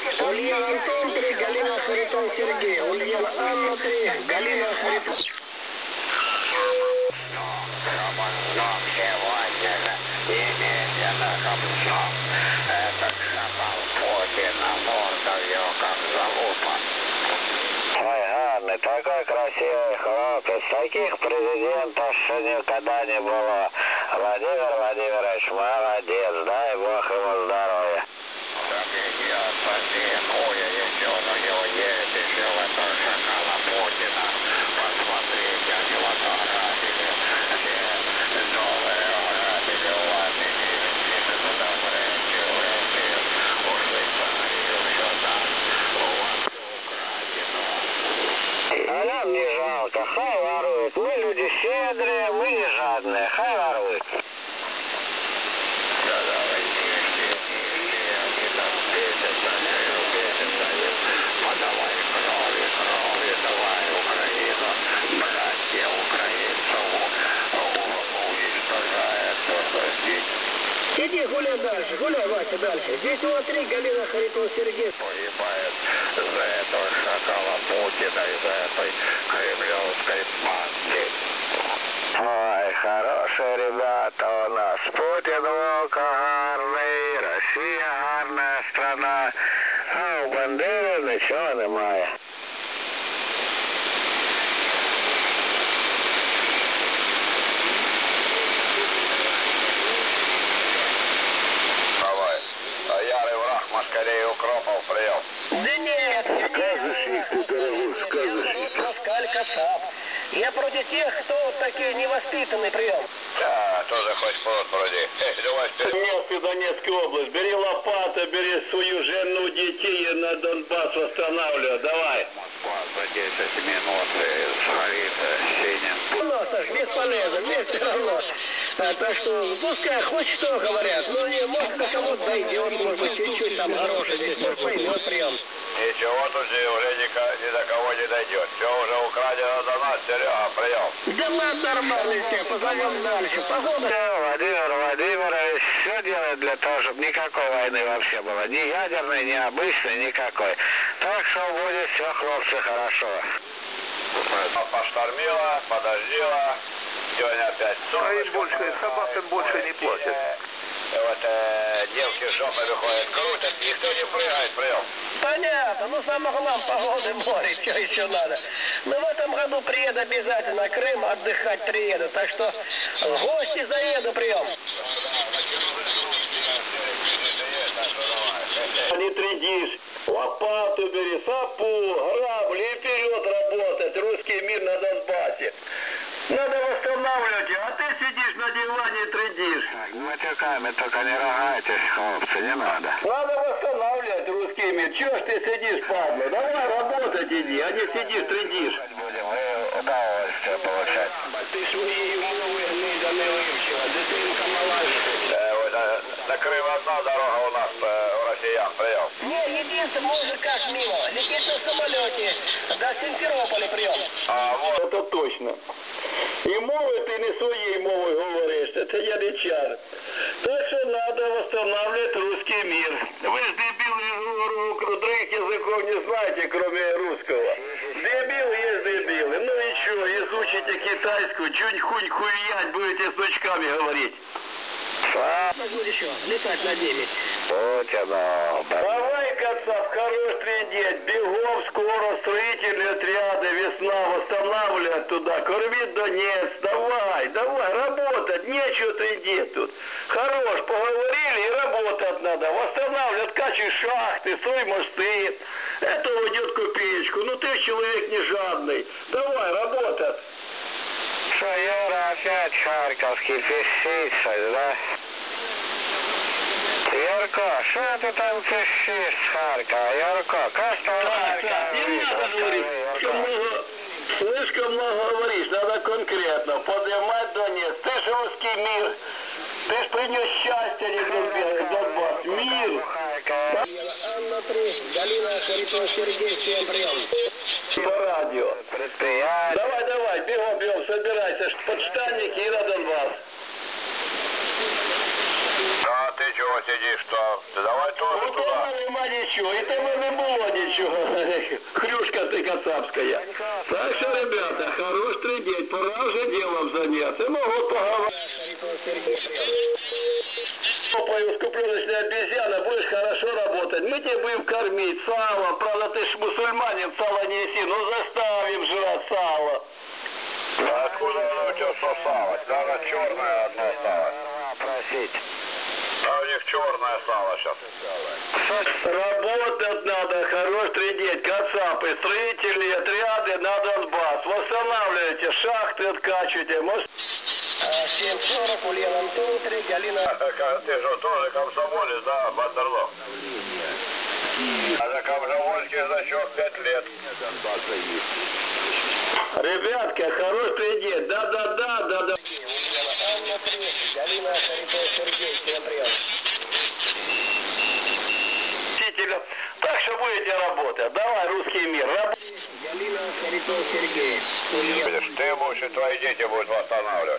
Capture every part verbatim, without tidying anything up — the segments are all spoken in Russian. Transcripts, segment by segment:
Ульяна Антон три, Галина Харитон Сергей. Ульяна Анна три, Галина Харитон. Сегодня же имейте на капсу. Этот шапал Путина мордою, как залупа. Ой, Анна, такой красивый хлопец. Таких президентов еще никогда не было. Владимир Владимирович, молодец. Дай Бог ему здоровья. Победит, посекуя, если он у него есть еще в этом шакала Путина. Посмотрите, они вот ограбили. Все новые ограбили у вас и не туда врачи, врачи. Ушли в Швейцарию, все там. У вас все украдено. А нам не жалко, хай воруют. Мы люди щедрые, мы не жадные. Хай воруют. Иди гуляй дальше, гуляй, Вася, дальше. Здесь у вас три, Галина Харитон Сергей. Погибает за этого шакала Путина и за этой кремлевской банды. Ой, хорошие ребята у нас. Путин волк гарний, Россия гарная страна. А у Бандери нічого немає. Москалей укропов прием. Да нет, сказочник ты, дорогой, сказочник. Москаль Кацап. Я против тех, кто такие невоспитанный прием. Да, тоже хоть плод вроде. Эй, давай вперед. Донецк и Донецкая область. Бери лопату, бери свою жену, детей и на Донбасс восстанавливай. Давай. Москва за десять минут сгорит синим. Ну, Саш, бесполезно, мне все равно. А, так что, пускай хоть что говорят, но не, может до кого-то дойдет, может быть, чуть-чуть там хороший здесь, может поймет прием. Ничего тут же уже ни, ни до кого не дойдет. Все уже украдено до нас, Серега, прием. Да ладно, нормально все, позовем дальше. Погода. Да, Владимир Владимирович все делает для того, чтобы никакой войны вообще было. Ни ядерной, ни обычной, никакой. Так что будет все, хлопцы, хорошо. Поштормила, подождила. Сегодня опять солнышко. А им больше, собакам больше не платят. Вот э, девки жопы выходят, крутят, никто не прыгает, прием. Понятно, ну самое главное, погоды, море, что еще надо. Но в этом году приеду обязательно, Крым отдыхать приеду, так что в гости заеду, прием. Не трудись. Лопату бери, сапу, грабли и вперед работать. Русский мир на Донбассе. Надо восстанавливать, а ты сидишь на диване и трудишь. Матюками только не ругайтесь, хлопцы, не надо. Надо восстанавливать русский мир. Чего ж ты сидишь, падла? Давай работать иди, а не сидишь, трудишь. Будем удовольствие получать. Ти свої мови не не вивчила, дитинка мала. Э, вот, э, на Крым одна дорога у нас, э, у россиян, прием. Не, единственное, может как мимо, лететь на самолете до Симферополя, прием. А вот. Это точно. І мови ти не своєю мовою говориш, це яничар. Так що треба восстанавливать русский мир. Вы ж дебилы, других языков не знаете, кроме русского. Дебилы есть дебилы. Ну и что, изучите китайскую, чуть хунь хуять будете с дочками говорить. Будет еще летать на девять. Путина. Давай, Кацап, хорош трендеть. Бегом скоро строительные отряды, весна, восстанавливать туда. Кормить Донецк. Давай, давай, работать. Нечего трендеть тут. Хорош, поговорили и работать надо. Восстанавливать, качай шахты, строй мосты. Это уйдет копеечку. Ну ты человек не жадный. Давай, работать. Что, Юра, опять харьковский писец, да? Юрко, что ты там пишешь с Харькова? Юрко, как что Харьков? Не надо говорить, что много, слишком много говоришь, надо конкретно. Поднимать Донецк. Ты же русский мир. Ты ж принес счастье, не Донбасс. Мир. Анна три, Галина Харитон Сергей, всем прием. По радио. Предприятие. Давай, давай, бегом, бегом, собирайся. Подштанники и на Донбасс. А ты чего сидишь, что? Ты давай тоже У туда. тебя нема ничего. ничего, и там не было ничего. Хрюшка ты кацапская. Так что, ребята, хорош трындеть, пора уже делом заняться. Могут поговорить. Попою, скупленочная обезьяна, будешь хорошо работать. Мы тебе будем кормить салом. Правда, ты ж мусульманин, сало не еси, но заставим жрать сало. А откуда оно у тебя что сало? Она черное одно сало. Просить. А у них черное сало сейчас. Работать надо, хорош трындеть, кацапы, строительные отряды на Донбасс. Восстанавливайте, шахты откачивайте. Может... семь сорок, Ульян Антон, три, Галина. Ты же тоже комсомолец, да, Бандерлог? А за комсомольский значок пять лет. Ребятки, хорош трындеть, да-да-да, да-да. Анна, три, Галина, Харитон, Сергей, всем прием. Так что будете работать. Давай, русский мир, работай. Галина, Харитон, Сергей. Видишь, ты будешь и твои дети будут восстанавливать.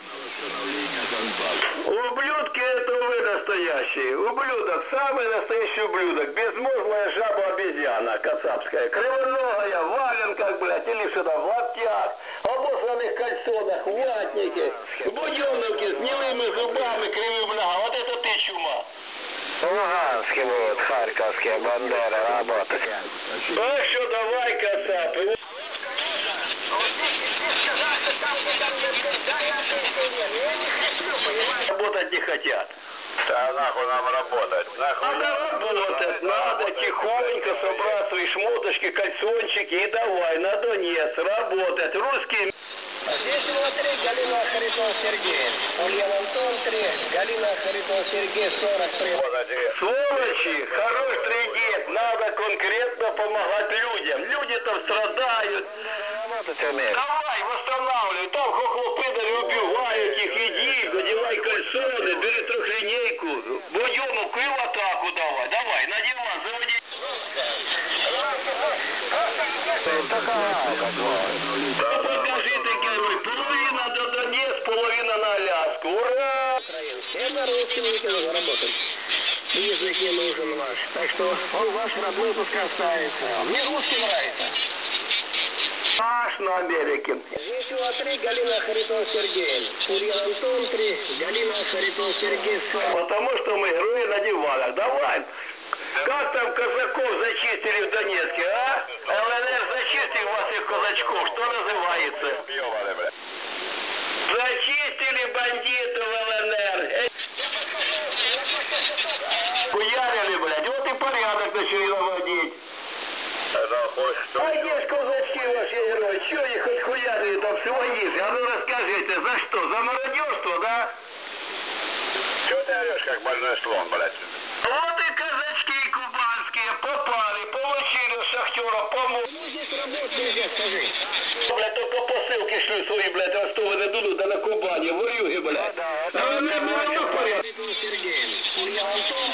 Ублюдки это вы настоящие. Ублюдок, самый настоящий ублюдок. Безмозглая жаба-обезьяна кацапская. Кривоногая, в валенках, блядь, или что-то, в лаптях, обосланных кальсонах, ватники, буденовки с гнилыми зубами, кривые бляга. Вот это ты чума. Луганские будут, харьковские бандеры работать. Так что давай, кацапы. Работать не хотят. Да нахуй нам работать. Нахуй Надо работать, надо тихонько собрать свои шмоточки, кальсончики и давай на Донец работать. Русские... Здесь три, Галина, Харитон, Сергей. Ульян Антон, три, Галина, Харитон, Сергей, сорок, три. Сволочи, хорош трындеть, надо конкретно помогать людям. Люди там страдают. Давай, восстанавливай, там хохлопыдали убивают их, иди, надевай кальсоны, бери трехлинейку, буденовку и в атаку давай, давай, на диван, заводи. Ну покажи ты, герой, половина до Донец, половина на Аляску, ура! Всем родственникам работать. Язык не нужен ваш. Так что он ваш родной пускай останется. Мне русский нравится. Аж на Америке. Весело три, Галина, Харитон, Сергей. Ульян Антон, три, Галина, Харитон, Сергей, сорок. Потому что мы герои на диванах. Давай. Как там казаков зачистили в Донецке, а? ЛНР зачистил вас их казачков. Что называется? Зачистили бандитов ЛНР. Хуярили, блядь. Вот и порядок начали наводить. А где ж казачки ваши герои? Чего их хоть хуярили там свои же? А ну расскажите, за что? За мародерство, да? Чего ты орешь, как больной слон, блядь? Вот и казачки кубанские попали, получили шахтера, помогли. Ну, здесь работать нельзя, скажи. Блядь, только посылки шли свои, блядь, Ростова на Дону, да на Кубани, ворюги, блядь. А вы не было в порядке? Сергей. Ульян Антон.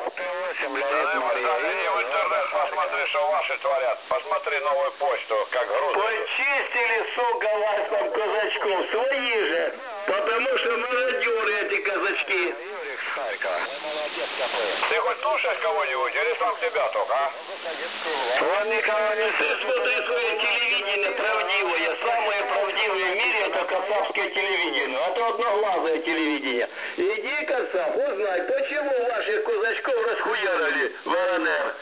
Мария, в интернет посмотри, что ваши творят. Посмотри новую почту, как груз. Почистили, сука, вас там казачков, свои же. Потому что мародеры эти казачки. Ты хоть слушаешь кого-нибудь или сам себя только, а? Он никого не... Ты смотри свое телевидение правдивое. Самое правдивое в мире это кацапское телевидение. А то одноглазое телевидение. Иди, кацап, узнай, почему ваших казачков расхуярили в ЛНР.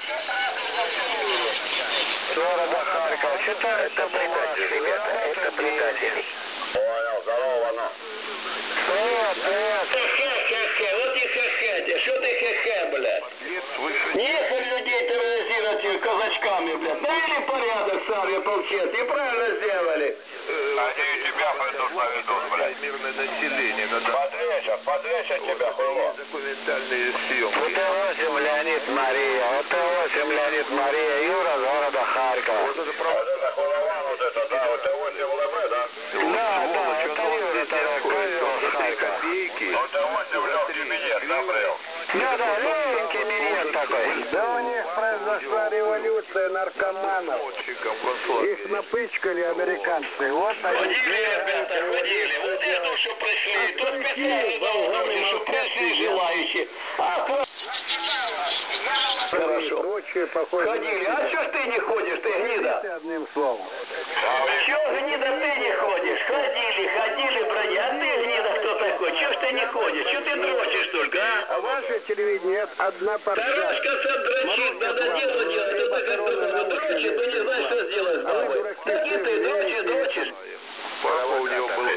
Города Харькова. Что это предатели, ребята? Это предатели. Понял, здорово, ну. Привет, привет. Хе-хе-хе, вот и хе-хе. Что ты хе-хе, блядь? Нехер людей терроризировать казачками, блядь. Навели порядок сами, ополченцы, и правильно сделали. Они и тебя пойдут наведут, блядь. Мирное население. Подвесят, подвесят тебя, хуйло. Документальные съемки. Т восемь Леонид Мария, Т восемь Леонид Мария, Юра, города Харькова. Вот это правда. Вот это хуйлован, вот это, да, вот Т восемь ЛБ, да? Да, да, это Юра, козел Харькова. Вот Т восемь легкий минет, да, брел? Да, да, легенький минет такой. Да у них произошла революция наркоманов. Их напычкали американцы. Вот они. Ходили, ребята, ходили. Вот это, что пришли. То специально долго, что пришли желающие. А Хорошо. Прочее, похоже, Ходили. А чё ж ты не ходишь, ты гнида? одним словом. Чё, гнида, ты не ходишь? Ходили, ходили, броня. А ты, гнида, кто такой? Чё ж ты не ходишь? Чё ты дрочишь только, а? А ваше телевидение одна парша. Тарашка дрочит, надо дело делать. Кто такой, кто дрочит, но не знает, что сделать с бабой. Так и ты дрочишь, дрочишь. Папа у него был...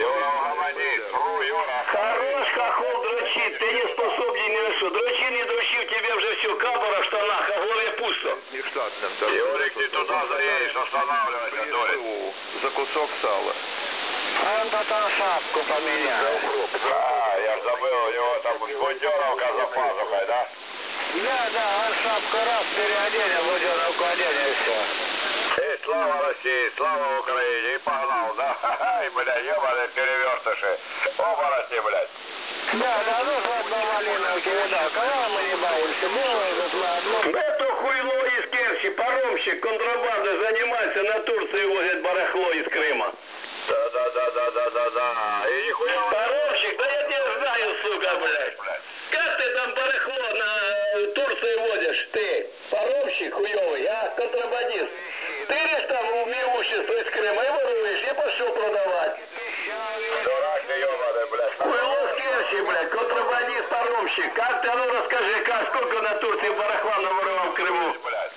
Хорош хохол дрочит, ты не способен ни на что. Дрочи, не дрочи, у тебя уже все кабара в штанах, а в голове пусто. Нештатным. Юрик, ты туда заедешь, останавливайся, Дорик. За кусок сала. Он потом шапку поменял. А, я ж забыл, у него там бандеровка за пазухой, да? Да, да, он шапку раз переоденет, буденовку оденет и все. Эй, слава России, слава Украине, и погнал, да? Ха-ха, бля, ебаные перевертыши. Обороти, блядь. Да, да, ну вот на Малиновке, видал, кого мы не боимся, было этот на одну. Это хуйло из Керчи, паромщик, контрабандой занимается, на Турцию возит барахло из Крыма. Да-да-да-да-да-да-да. И нихуя... Паромщик, да я тебя знаю, сука, блядь. Как ты там барахло на Турцию возишь, ты? Паромщик хуёвый, а? Контрабандист. Ты лишь там в имущество из Крыма и воруешь, и пошел продавать. Дурак ты ебаный, блядь. Хуйло с Керчи, блядь, контрабандист, паромщик. Как ты, а ну расскажи, как, сколько на Турции барахла наворовал в Крыму? Блядь.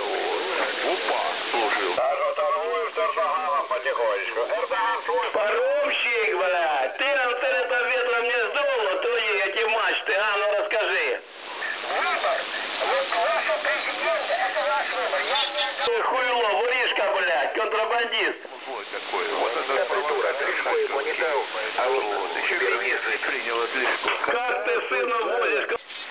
Опа, служил. А что торгуем с Эрдоганом потихонечку? Эрдоган свой... Паромщик, блядь, ты антенны там ветром не сдуло, твои эти мачты, а ну расскажи. Выбор. Вот вашего президента, это ваш выбор. Я не... Ты хуйло, воришка, блядь, контрабандист. Злой такой. Вот это придурок. Лишко ему не дал. А вот еще министр принял от Лишко. Как ты сына возишь?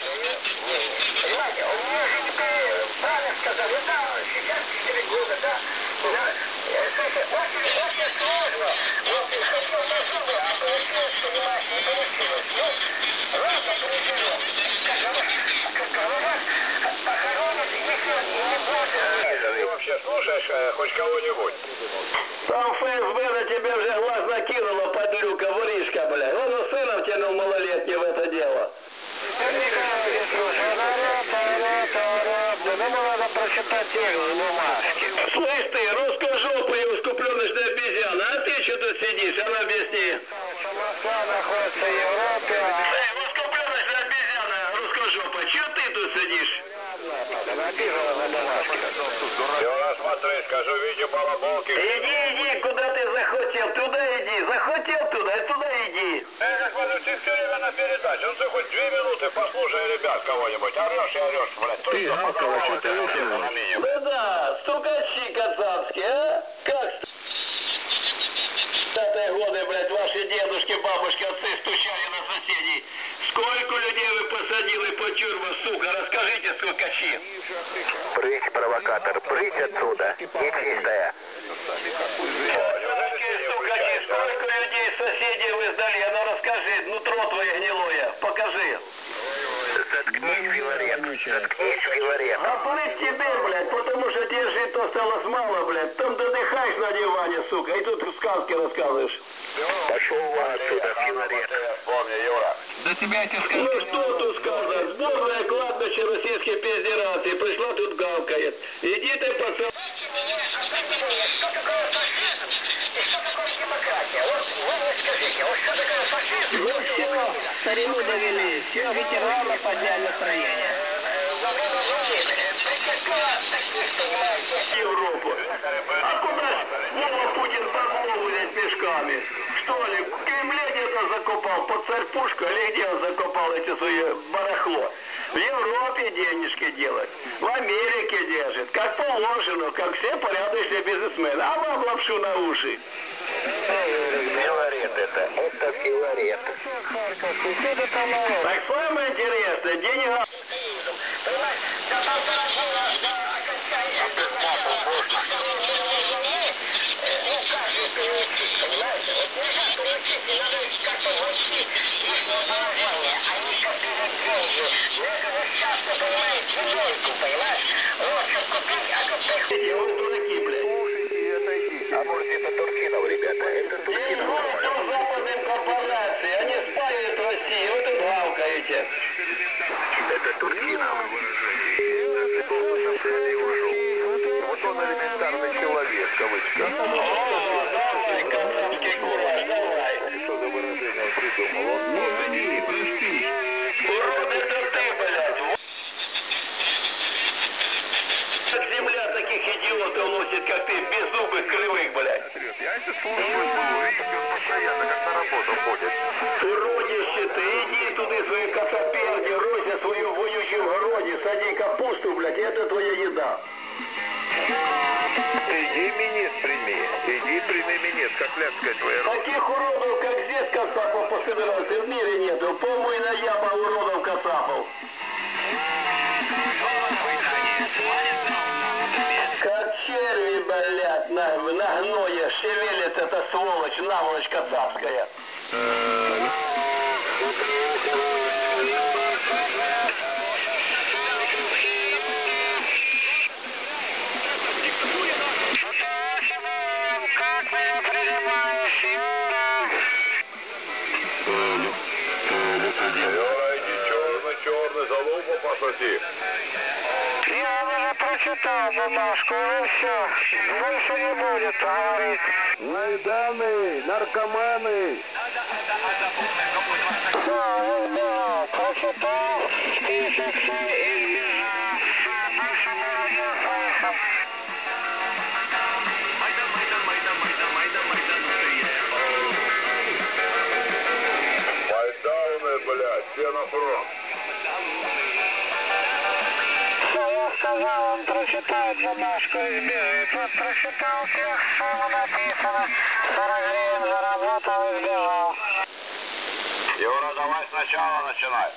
Понимаете, он мне же теперь правильно сказал, ну да, шестьдесят четыре года, да. Да. Слушай, очень, очень сложно. Вот ты хотел на зубы, а получилось, понимаешь, не получилось. Ну, ладно, переживем. Как говорят, похоронят, если не будет. Ты вообще слушаешь хоть кого-нибудь? Там ФСБ на тебя уже глаз накинула, подлюка, воришка, блядь. Он у сына втянул малолетний в это дело. Надо прочитать текст бумажки. Слышь ты, русскожопая ускупленочная обезьяна, а ты что тут сидишь, а ну объясни. Москва находится в Европе. Эй, ускупленочная обезьяна, русскожопая, что ты тут сидишь? Написано на бумажке. Юра, смотри, скажу, видео балаболки. Иди, иди, куда ты захотел, туда иди, захотел туда, и туда иди. Эй, как смотрю, ты все время на передаче. Ну ты хоть две минуты послушай ребят кого-нибудь. Орешь и орешь, блядь. Ты, Галкова, что ты выкинул? Да-да, стукачи казанские, а? Как статые годы, блядь, ваши дедушки, бабушки, отцы стучали на соседей. Сколько людей вы посадили по тюрьмам, сука, расскажите, стукачи. Прысь, провокатор, прысь отсюда, нечистая. Стукачи, сколько людей соседей вы сдали, а ну расскажи, нутро твое гнилое, покажи. Заткнись, Филарет, заткнись, Филарет. Оплыть тебе, блядь, потому что тебе жить-то осталось мало, блядь. Там додыхаешь на диване, сука, и тут сказки рассказываешь. Пошел вон отсюда, Филарет. Вспомни, Юра. Да тебя эти сказки... Ну что тут сказать, сборная кладбище Российской Федерации пришла тут гавкает. Иди ты, пацан. Что такое фашизм? И что такое демократия? Вот вы мне скажите, вот что такое фашизм? Ну все, старину довели, все ветераны подняли настроение. Европу. А куда ж Вова Путин бабло выдать мешками? Что ли, в Кремле где-то закопал под царь пушку, или где он закопал эти свои барахло? В Европе денежки делать, в Америке держит, как положено, как все порядочные бизнесмены. А вам лапшу на уши. Филарет это, это Филарет. Так самое интересное, денег... Эти вот дураки, блядь. А может это Турчинов, ребята? Это Турчинов. Деньгу западным корпорации, они спаивают Россию, вы тут гавкаете. Это Турчинов. автобуса сходил и ушел. Вот он элементарный человек, кавычка. О, давай, кацапский кураж, давай. Что за выражение он придумал? Он Извини, прости. Урод, это ты, блядь. Как земля таких идиотов носит, как ты, беззубых, кривых, блядь. Я еще слушаю, видите, он постоянно как на работу ходит. Уродище ты, иди туда свои косоперни, ройся в своем вонючем городе, сади капусту, блядь, и это твоя еда. Иди минет прими, иди прими минет, как ляцкая твоя рука. Таких уродов, как здесь кацапов пособирался, в мире нету. Помойная яма уродов кацапов. Как черви, блядь, на, на гное шевелится эта сволочь, наволочь кацапская. Юра, иди черный-черный, залупу посади. Я уже прочитал бумажку, и все. Больше не будет говорить. Майданы, наркоманы. Все, да, прочитал, список и избежал. Все, больше не родил слышал. Майдауны, блядь, все на фронт. Все, я сказал, он прочитает бумажку и сбежит. Вот прочитал текст, что ему написано. сорок гривен заработал и сбежал. Юра, давай сначала начинай.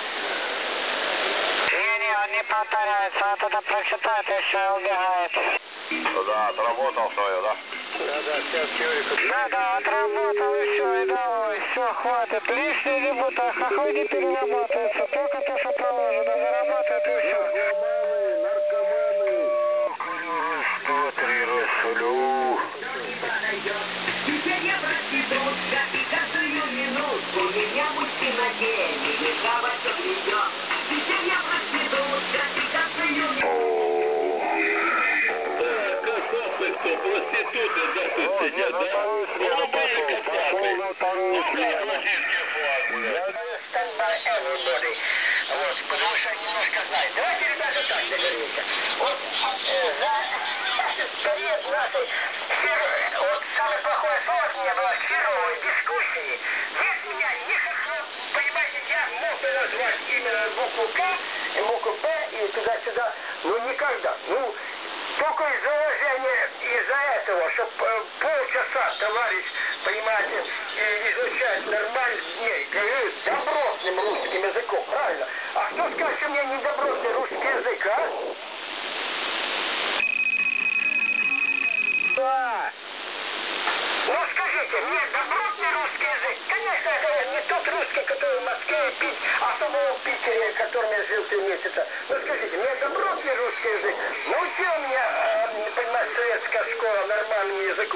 Не-не, он не повторяется, он это прочитает и все, убегает. Ну да, отработал свое, да? Да-да, отработал и все, и давай, все, хватит. Лишнее не будет, а хохлы не перерабатываются. Только то, что положено, зарабатывает и все. Наркоманы, Раз, два, три, рассолю. Теперь я прочту, как и каждую минуту меня мужчина гений, не забыть ведет. Теперь я прочту, как и каждую минуту. Кацапы кто, проституты, да, тут сидят, да? Голубые кацапы. Ну, как грузинский флаг, блядь. Stand by everybody. Вот, потому что немножко знаю. Давайте, ребята, так договоримся. Вот э, за период нашей фер- вот самое плохое слово от меня было феровой дискуссии. Здесь меня не хохло, понимаете, я мог бы назвать именно букву К и букву П и туда-сюда, но никогда. Ну, только из-за уважения, из-за этого, чтобы полчаса товарищ, понимаете, изучать нормально, не, говорю, добротным русским языком, правильно? А кто скажет, что у меня недобротный русский язык, а? Да. Ну скажите, мне добротный русский язык? Конечно, это не тот русский, который в Москве и Пит, особенно в Питере, в котором я жил три месяца. Ну скажите, мне добротный русский язык? Научил меня, э, понимаете, советская школа нормальному языку.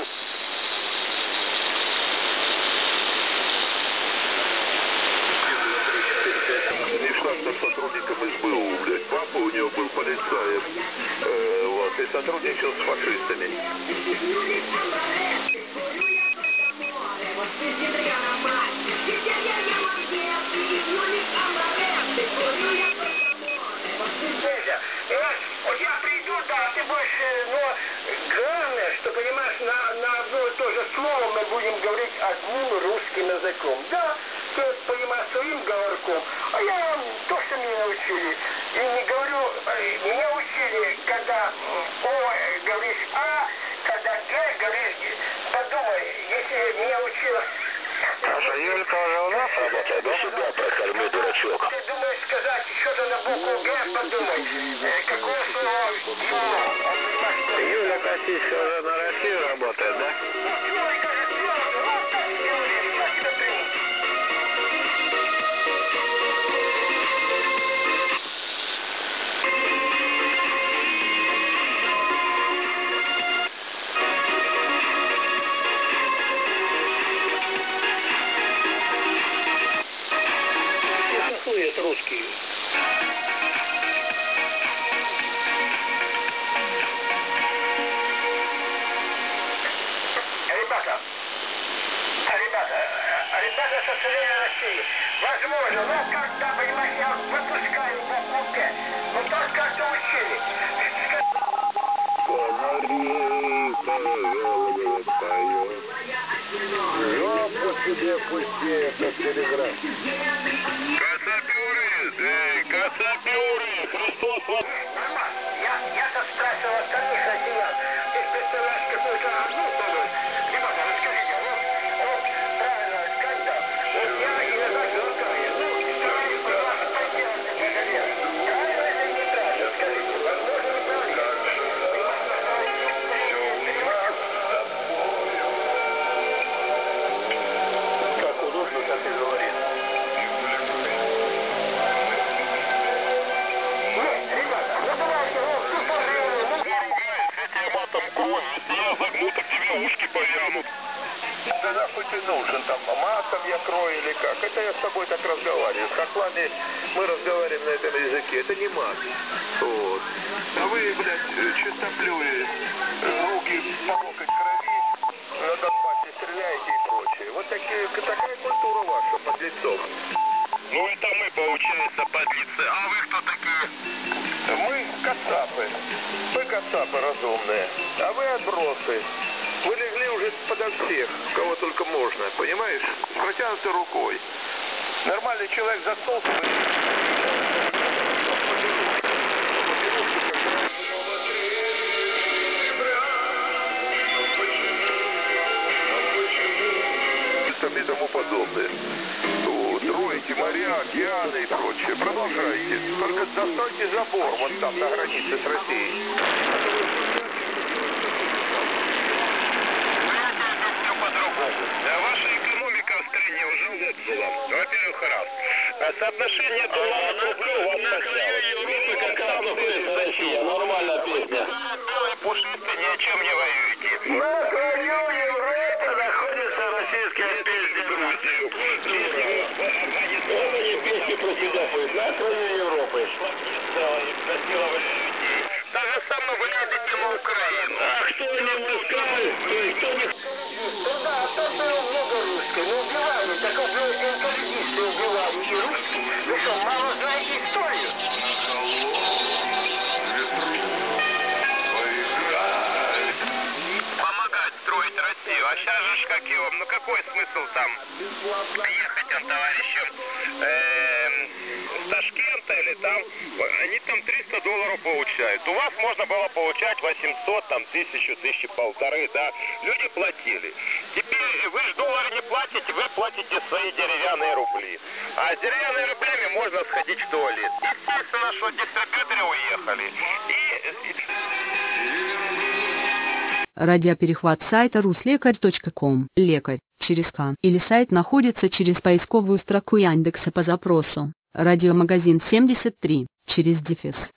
И штатным сотрудником эс бэ у, блядь. Папа у него был полицаем. Э, вот, и сотрудничал с фашистами. Вот я приду, да, ты будешь, но главное, что, понимаешь, на, на одно и то же слово мы будем говорить одним русским языком. Да, ты понимаешь своим говорком, а я вам то, что меня научили. И не говорю, меня учили, когда О говоришь А, когда Г говоришь, подумай, если меня учила... Наша Юлька уже у нас работает, да? Себя прокорми, дурачок. Ты думаешь сказать что-то на букву Г, подумай. Э, какое слово Ю? Юля Косичка уже на Россию работает, да? Юлька же твердо, вот так сделали, что тебя примут. Русские. все. Ну, когда, понимаешь, я выпускаю по купе. Ну, так как-то учили. Фонари по голове поет. Жопу себе пусти, это телеграф. Кацапюры, эй, кацапюры, Христос вас... Мама, я, я-то спрашивал остальных россиян. Ты представляешь какую-то одну сторону? Ребята, расскажите, вот, вот, правильно, когда? Вот я иногда глотаю, ну, стараюсь пожалуйста, поделать это наверх. Правильно это не правильно? Скажите, возможно, неправильно? Как удобно, так и говорит. Ребята, ну давайте, ну, ты пожалуй, ну, Этим матом кровь, если я загну, так тебе ушки повянут. Да нахуй ты нужен, там, матом я крою или как? Это я с тобой так разговариваю. С хохлами мы разговариваем на этом языке, это не мат. Вот. А вы, блядь, чистоплюи, руки по локоть крови, на Донбассе стреляете и прочее. Вот такие, такая культура ваша, подлецов. Ну это мы, получается, подлецы. А вы кто такие? Мы кацапы. Мы кацапы разумные. А вы отбросы. Вы легли уже подо всех, кого только можно, понимаешь? С протянутой рукой. Нормальный человек заткнулся бы. И тому подобное. Вот, роете моря, океаны и прочее. Продолжайте. Только достойте забор вот там, на границе с Россией. Ваша экономика в стране уже лопнула. Во-первых, раз. А соотношение доллара к рублю вам На краю Европы как раз находится Россия. Нормальная песня. Белый пушистый, ни о чем не воюете. На краю Европы находится российская песня. Это не песни про себя поют. На краю Европы. Так же самое вы едете на Украину. А кто не пускает, кто не... ну да, а то было много русских. Ну, убивали, так убивали, инкалидисты убивали и русские. Вы что, мало знаете историю? Помогать строить Россию. А сейчас же как его, ну какой смысл там ехать он товарищам эм, с Ташкента или там, они там триста долларов получают. У вас можно было получать восемьсот, там тысячу, тысячи полторы, да. Люди платили. Теперь вы же доллары не платите, вы платите свои деревянные рубли. А с деревянными рублями можно сходить в туалет. Естественно, что дистрибьюторы уехали. И... Радиоперехват сайта руслекарь точка ком. Лекарь через К. Или сайт находится через поисковую строку Яндекса по запросу «Радиомагазин семьдесят три» через дефис.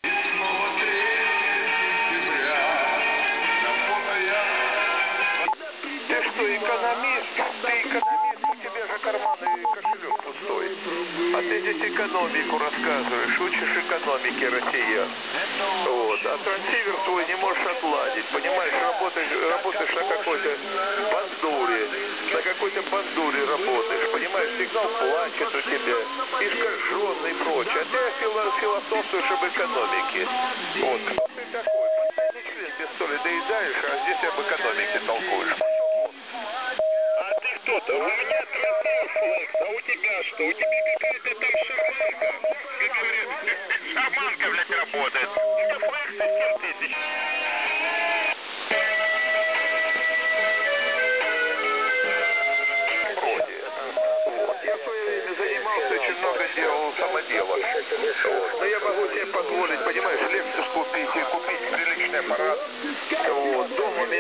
Ты что, экономист? Ты экономист, у тебя же карманы и кошелек пустой. А ты здесь экономику рассказываешь, учишь экономике россиян. Вот. А трансивер твой не можешь отладить, понимаешь, работаешь, работаешь на какой-то бандуре, на какой-то бандуре работаешь, понимаешь, сигнал плачет у тебя, искаженный и прочее. А ты фило философствуешь об экономике. Вот. Кто ты такой? Последний член без соли доедаешь, а здесь об экономике толкуешь. А ты кто-то? У меня трансфлекс, а у тебя что? У тебя какая-то там шарманка. Как говорят, шарманка, блядь, работает. У тебя флексы семь тысяч. Вроде. Вот. Я в свое время занимался, очень много делал самоделок. Вот. Но я могу себе позволить, понимаешь, Lexus купить и купить приличный аппарат. Вот. Дома